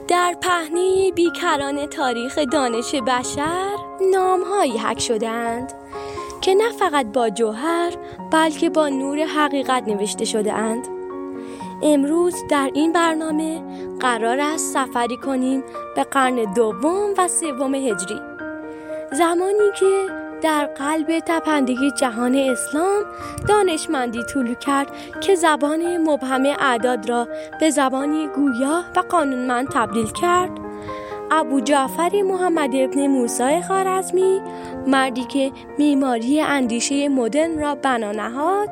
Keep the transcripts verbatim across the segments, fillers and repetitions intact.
در پهنه بیکران تاریخ دانش بشر نام‌هایی حک شده‌اند که نه فقط با جوهر بلکه با نور حقیقت نوشته شده‌اند. امروز در این برنامه قرار است سفری کنیم به قرن دوم و سوم هجری، زمانی که در قلب تپندگی جهان اسلام دانشمندی طلوع کرد که زبان مبهم اعداد را به زبانی گویا و قانونمند تبدیل کرد. ابو جعفر محمد ابن موسی خوارزمی، مردی که معماری اندیشه مدرن را بنا نهاد.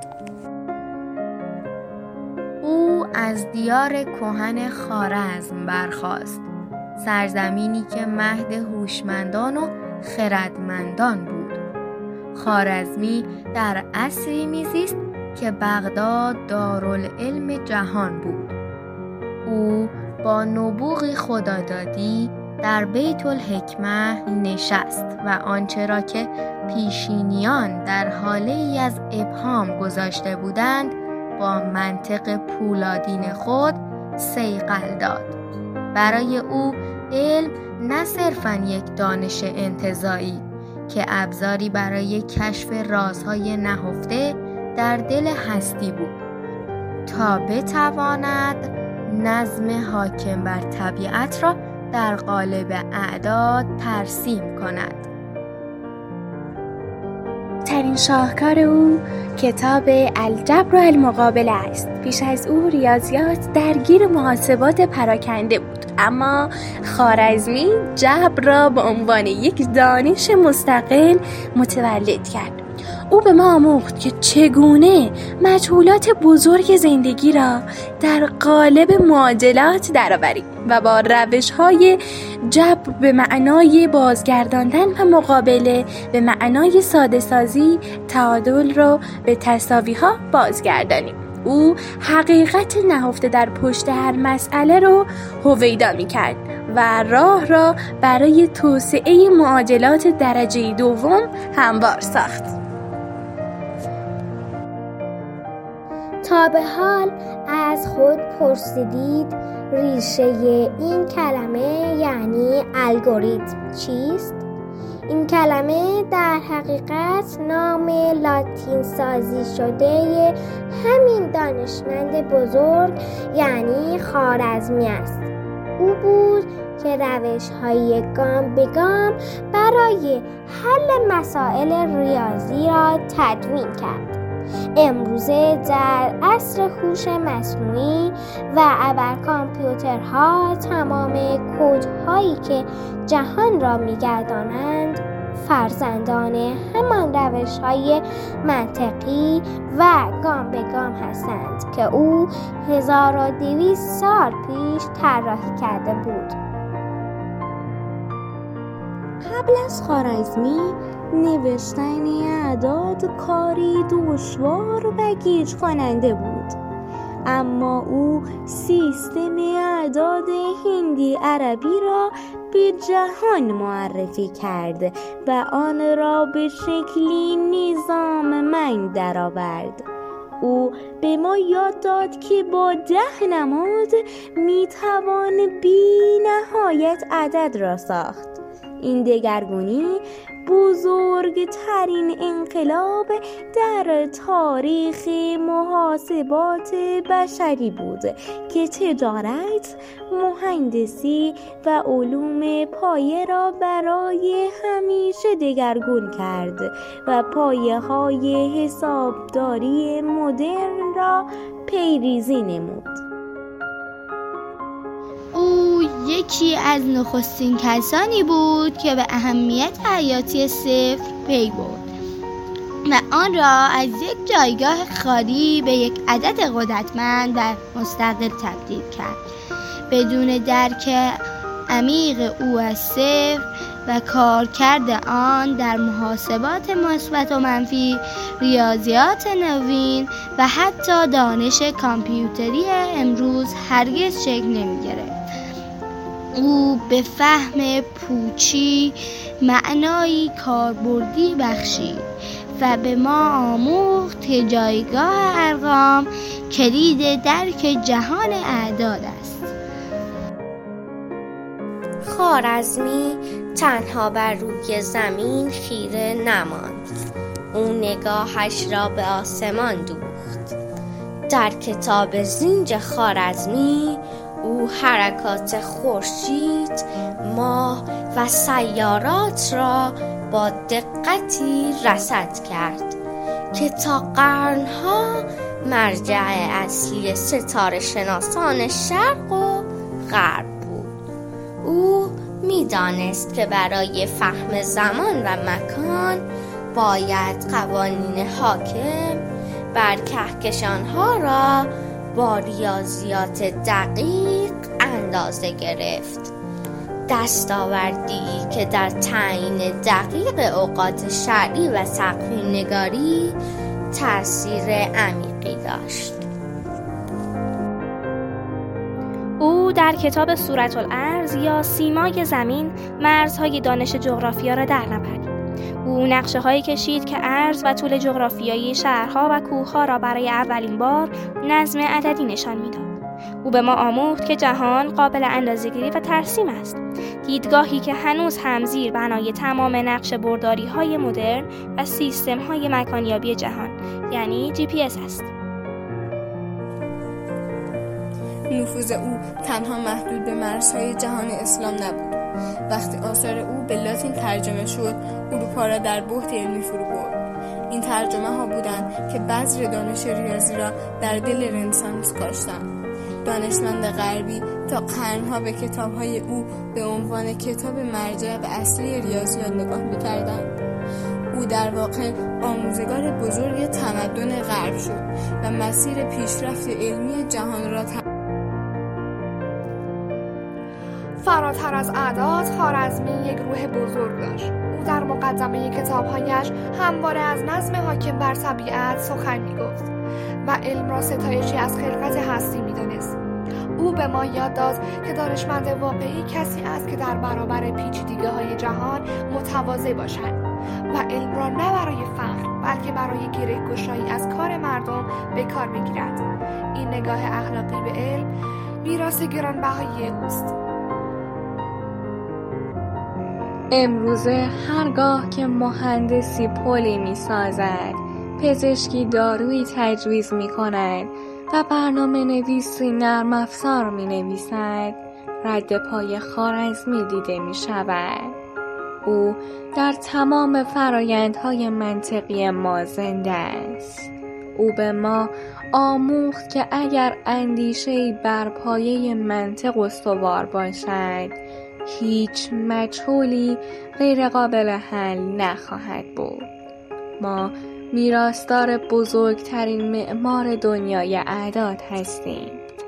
او از دیار کهن خوارزم برخاست، سرزمینی که مهد هوشمندان و خردمندان بود. خوارزمی در عصری میزیست که بغداد دارالعلم جهان بود. او با نبوغی خدادادی در بیت الحکمه نشست و آنچه را که پیشینیان در حاله ای از ابهام گذاشته بودند با منطق پولادین خود صیقل داد. برای او علم نه صرفاً یک دانش انتزاعی که ابزاری برای کشف رازهای نهفته در دل هستی بود تا بتواند نظم حاکم بر طبیعت را در قالب اعداد ترسیم کند. ترین شاهکار او کتاب الجبر و المقابله است. پیش از او ریاضیات درگیر محاسبات پراکنده بود، اما خوارزمی جبر را به عنوان یک دانش مستقل متولد کرد. او به ما آموخت که چگونه مجهولات بزرگ زندگی را در قالب معادلات درآوریم و با روش‌های جبر به معنای بازگرداندن و مقابله به معنای ساده سازی تعادل را به تساوی‌ها بازگردانیم. او حقیقت نهفته در پشت هر مسئله رو هویدا می‌کرد و راه را برای توسعه معادلات درجه دوم هموار ساخت. تا به حال از خود پرسیدید ریشه این کلمه یعنی الگوریتم چیست؟ این کلمه در حقیقت نام لاتین سازی شده همین دانشمند بزرگ یعنی خوارزمی است. او بود که روش‌های گام به گام برای حل مسائل ریاضی را تدوین کرد. امروزه در عصر هوش مصنوعی و ابر کامپیوترها تمام کدهایی که جهان را می‌گردانند فرزندان همان روش‌های منطقی و گام به گام هستند که او هزار و دویست سال پیش طراحی کرده بود. قبل از خوارزمی نوشتن اعداد کاری دشوار و گیج کننده بود، اما او سیستم اعداد هندی عربی را به جهان معرفی کرد و آن را به شکلی نظاممند درآورد. او به ما یاد داد که با ده نماد میتوان بی نهایت عدد را ساخت. این دگرگونی بزرگترین انقلاب در تاریخ محاسبات بشری بود که تجارت، مهندسی و علوم پایه را برای همیشه دگرگون کرد و پایه های حسابداری مدرن را پیریزی نمود. او یکی از نخستین کسانی بود که به اهمیت حیاتی صفر پی برد و آن را از یک جایگاه خالی به یک عدد قدرتمند و مستقل تبدیل کرد. بدون درک عمیق او از صفر و کارکرد آن در محاسبات مثبت و منفی، ریاضیات نوین و حتی دانش کامپیوتری امروز هرگز شکل نمی‌گرفت. او به فهم پوچی معنایی کاربردی بخشید و به ما آموخت که جایگاه ارقام کلید درک جهان اعداد است. خوارزمی تنها بر روی زمین خیره نماند. او نگاهش را به آسمان دوخت. در کتاب زینج خوارزمی او حرکات خورشید، ماه و سیارات را با دقتی رصد کرد که تا قرنها مرجع اصلی ستاره شناسان شرق و غرب بود. او می‌دانست که برای فهم زمان و مکان باید قوانین حاکم بر کهکشان‌ها را با ریاضیات دقیق اندازه گرفت. دستاوردی که در تعیین دقیق اوقات شرعی و تقویم نگاری تأثیر عمیقی داشت. او در کتاب سورة الارض یا سیمای زمین مرزهای دانش جغرافیا را در نپرید. او نقشه هایی کشید که عرض و طول جغرافیایی شهرها و کوهها را برای اولین بار نظم عددی نشان میداد. او به ما آموخت که جهان قابل اندازه‌گیری و ترسیم است، دیدگاهی که هنوز هم زیر بنای تمام نقشه برداری های مدرن و سیستم های مکانیابی جهان یعنی جی پی اس است. نفوذ او تنها محدود به مرزهای جهان اسلام نبود. وقتی آثار او به لاتین ترجمه شد، اروپا را در بحت علمی فرو برد. این ترجمه ها بودند که بذر دانش ریاضی را در دل رنسانس کاشتند. دانشمند غربی تا قرنها به کتاب‌های او به عنوان کتاب مرجع به اصلی ریاضیات نگاه می‌کردند. او در واقع آموزگار بزرگ تمدن غرب شد و مسیر پیشرفت علمی جهان را ت... فراتر از اعداد، خوارزمی یک روح بزرگ داشت. او در مقدمه کتاب‌هایش همواره از نظم حاکم بر طبیعت سخن می‌گفت و علم را ستایشی از خلقت هستی می‌دانست. او به ما یاد داد که دانشمند واقعی کسی است که در برابر پیچیدگی‌های جهان متواضع باشد و علم را نه برای فخر بلکه برای گره‌گشایی از کار مردم به کار بگیرد. این نگاه اخلاقی به علم میراث گرانبهایی اوست. امروزه هرگاه که مهندسی پلی می سازد، پزشکی دارویی تجویز می کند و برنامه نویسی نرم افزار می نویسد، رد پای خوارزمی دیده می شود. او در تمام فرایندهای منطقی ما زنده است. او به ما آموخت که اگر اندیشه‌ای بر پایه منطق استوار باشد، هیچ مجهولی غیر قابل حل نخواهد بود. ما میراثدار بزرگترین معمار دنیای اعداد هستیم.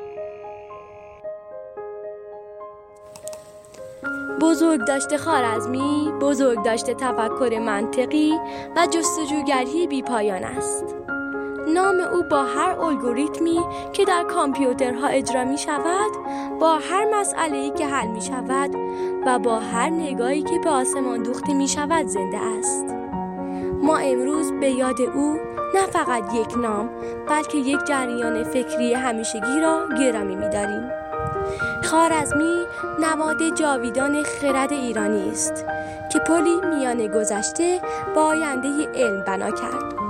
بزرگ داشته خوارزمی، بزرگ داشته تفکر منطقی و جستجوگری بی پایان است. نام او با هر الگوریتمی که در کامپیوترها اجرا می شود، با هر مسئله‌ای که حل می شود و با هر نگاهی که به آسمان دوخته می شود زنده است. ما امروز به یاد او نه فقط یک نام بلکه یک جریان فکری همیشگی را گرامی می داریم. خوارزمی نماد جاویدان خرد ایرانی است که پلی میان گذشته با آینده علم بنا کرد.